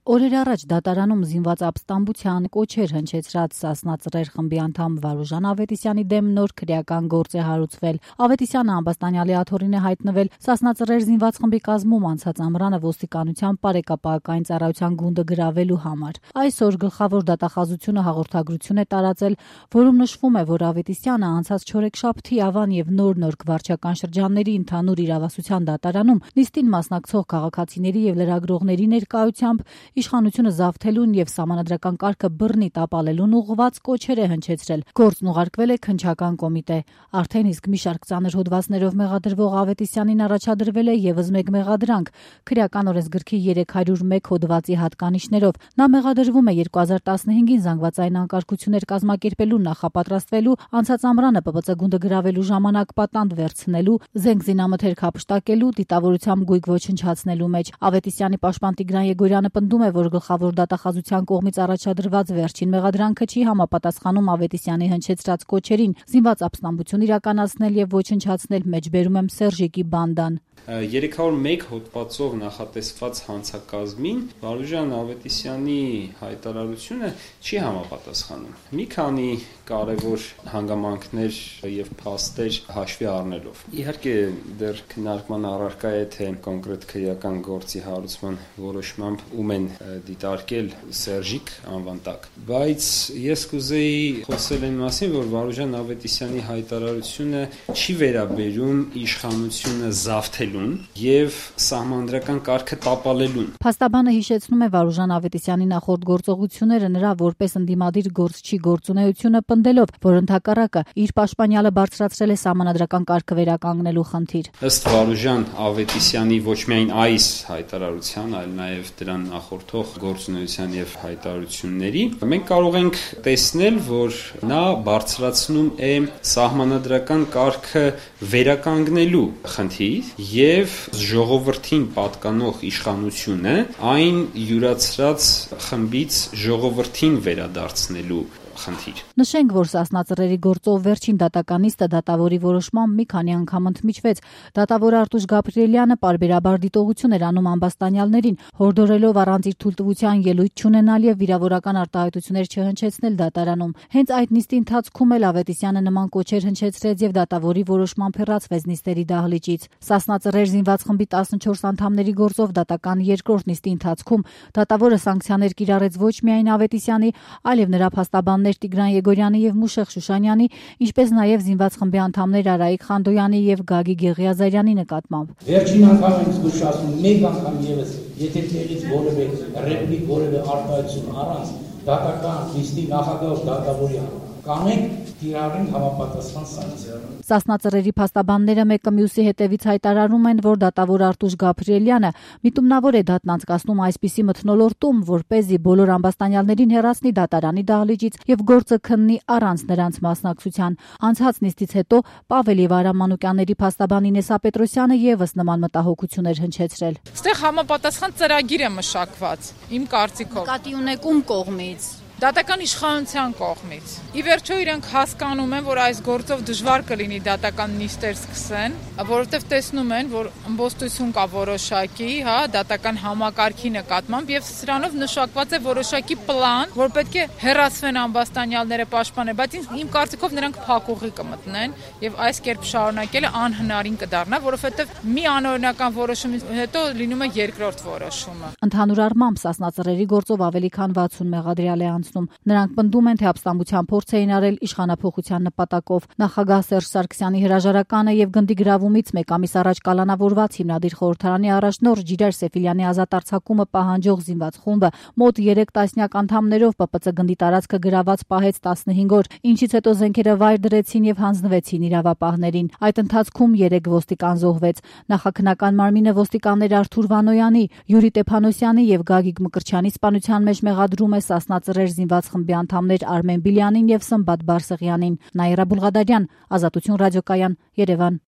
Օրեր առաջ դատարանում զինված ապստամբության կոչեր հնչեցրած Սասնա Ծռեր խմբի անդամ Վարուժան Ավետիսյանի դեմ նոր քրեական գործ է հարուցվել։ Ավետիսյանը ամբաստանյալի աթոռին է հայտնվել Սասնա Ծռեր զինված խմբի կազմում անցած ամռանը ոստիկանության բարեկապահական ծառայության գունդը գրավելու համար։ Այսօր գլխավոր դատախազությունը հաղորդագրություն է տարածել, որում նշվում է, որ Ավետիսյանը անցած չորեքշաբթի Ավան եւ Նոր վարչական շրջանների ընդհանուր իրավասության դատարանում նիստին մասնակցող քաղաքացիների եւ լրագրողների ներկայությամբ իշխանությունը զավթելուն եւ սահմանադրական կարգը բռնի տապալելուն ուղղված կոչեր է հնչեցրել։ Գործն ուղարկվել է քննչական կոմիտե։ Արդեն իսկ մի շարք ծանր հոդվածներով մեղադրվող Ավետիսյանին առաջադրվել է եւս մեկ մեղադրանք քրեական օրենսգրքի 301 հոդվածի հատկանիշներով։ Նա մեղադրվում է 2015-ին զանգվածային անկարգություններ կազմակերպելու, նախապատրաստվելու, անցած ամռանը ՊՊՑ գունդը գրավելու ժամանակ պատանդ վերցնելու, զենք զինամթերք հափշտակելու, դիտավորությամբ գույք ոչնչացնելու մեջ։ Ավետիսյանի պաշտպան Տիգրան Եգորյանը պնդում է, որ գլխավոր դատախազության կողմից առաջադրված վերջին մեղադրանքը չի համապատասխանում Ավետիսյանի հնչեցրած կոչերին զինված ապստամբություն իրականացնել եւ ոչնչացնել, մեջբերում եմ Սերժիկի բանդան։ 301 հոդվածով նախատեսված հանցակազմին Վարուժան Ավետիսյանի հայտարարությունը չի համապատասխանում։ Մի քանի կարևոր հանգամանքներ եւ փաստեր հաշվի առնելով։ Իհարկե դեռ քննարկման առարկա է, թե կոնկրետ քրեական գործի հարուցման որոշմամբ ում են դիտարկել Սերժիկ անվան տակ։ Բայց ես կուզեի խոսել այն մասին, որ Վարուժան Ավետիսյանի հայտարարությունը չի վերաբերում իշխանությունը զավթելուն եւ սահմանադրական կարգը տապալելուն։ Փաստաբանը հիշեցնում է Վարուժան Ավետիսյանի նախորդ գործողությունները նրա որպես ընդդիմադիր գործչի գործունեությունը պնդելով, որ ընդհակառակը իր պաշտպանյալը բարձրացրել է սահմանադրական կարգը վերականգնելու խնդիր։ Ըստ Վարուժան Ավետիսյանի ոչ միայն այս հայտարարության, այլ նաեւ դրան նախորդող գործունեության եւ հայտարարությունների, մենք կարող ենք տեսնել, որ նա բարձրացնում է սահմանադրական կարգը վերականգնելու խնդիր եւ ժողովրդին պատկանող իշխանությունը այն յուրացրած խմբից ժողովրդին վերադարձնելու խնդիր։ Նշենք, որ Սասնա Ծռերի գործով վերջին դատական նիստը դատավորի որոշմամբ մի քանի անգամ ընդմիջվեց։ Դատավոր Արտուշ Գաբրիելյանը պարբերաբար դիտողություն էր անում ամբաստանյալներին, հորդորելով առանց իր թույլտվության ելույթ չունենալ եւ վիրավորական արտահայտություններ չհնչեցնել դատարանում։ Հենց այդ նիստի ընթացքում էլ Ավետիսյանը նման կոչեր հնչեցրեց եւ դատավորի որոշմամբ հեռացվեց նիստերի դահլիճից։ Սասնա Ծռեր զինված խմբի 14 անդամների գործով դատական երկրորդ նիստի ընթացքում դատավորը սանկցիաներ կիրառեց ոչ միայն Ավետիսյանի, այլև նրա փաստաբան Տիգրան Եգորյանի եւ Մուշեղ Շուշանյանի, ինչպես նաեւ զինված խմբի անդամներ Արայիկ Խանդոյանի եւ Գագիկ Եղիազարյանի նկատմամբ։ Վերջին անգամ ենք զգուշացնում, մեկ անգամ եւս, եթե տեղից որևէ ռեպլիկ, որևէ արտահայտություն առանց դատական նիստի նախագահ դատավորի կանենք կիրառեն համապատասխան սանկցիա։ Սասնա Ծռերի փաստաբանները մեկը մյուսի հետևից հայտարարում են, որ դատավոր Արտուշ Գաբրիելյանը միտումնավոր է դատն անցկացնում այսպիսի մթնոլորտում, որպեսզի բոլոր ամբաստանյալներին հեռացնի դատարանի դահլիճից եւ գործը քննի առանց նրանց մասնակցության։ Անցած նիստից հետո Պավել եւ Արամ Մանուկյանների փաստաբան Ինեսա Պետրոսյանը եւս նման մտահոգություններ հնչեցրել։ Այստեղ համապատասխան ծրագիր է մշակված, իմ կարծիքով։ Կատի ունեք ում կողմից։ Դատական իշխանության կողմից։ Ի վերջո իրենք հասկանում են, որ այս գործով դժվար կլինի դատական նիստեր սկսեն, որովհետև տեսնում են, որ ըմբոստություն կա որոշակի, դատական համակարգի նկատմամբ եւ սրանով նշանակված է որոշակի պլան, որ պետք է հեռացվեն ամբաստանյալները պաշտպանել, բայց իմ կարծիքով նրանք փակուղի կմտնեն եւ այս կերպ շարունակելը անհնարին կդառնա, որովհետև մի անօրինական որոշումից հետո լինում է երկրորդ որոշումը։ Ընդհանուր առմամբ Սասնա Ծռերի գործով ավելի քան 60 մեղադրյալ է Նրանք պնդում են, թե ապստամբության փորձ էին արել իշխանափոխության նպատակով։ Նախագահ Սերժ Սարգսյանի հրաժարականը եւ գնդի գրավումից մեկ ամիս առաջ կալանավորված հիմնադիր խորհրդարանի առաջնորդ Ջիրար Սեֆիլյանի ազատարձակումը պահանջող զինված խումբը մոտ 3 տասնյակ անդամներով ՊՊՑ գնդի տարածքը գրաված պահեց 15 օր, ինչից հետո զենքերը վայր դրեցին եւ հանձնվեցին իրավապահներին։ Այդ ընթացքում 3 ոստիկան զոհվեց։ Նախաքննական մարմինը ոստիկաններ Արթուր Վանոյանի, Յուրի Տեփանոսյանի եւ Գագիկ Մկրտչյանի սպանության մեջ մեղադրում է Սասնա Ծռեր զինված խմբի անդամներ Արմեն Բիլյանին եւ Սմբատ Բարսեղյանին։ Նաիրա Բուլղադարյան, Ազատություն ռադիոկայան, Երևան։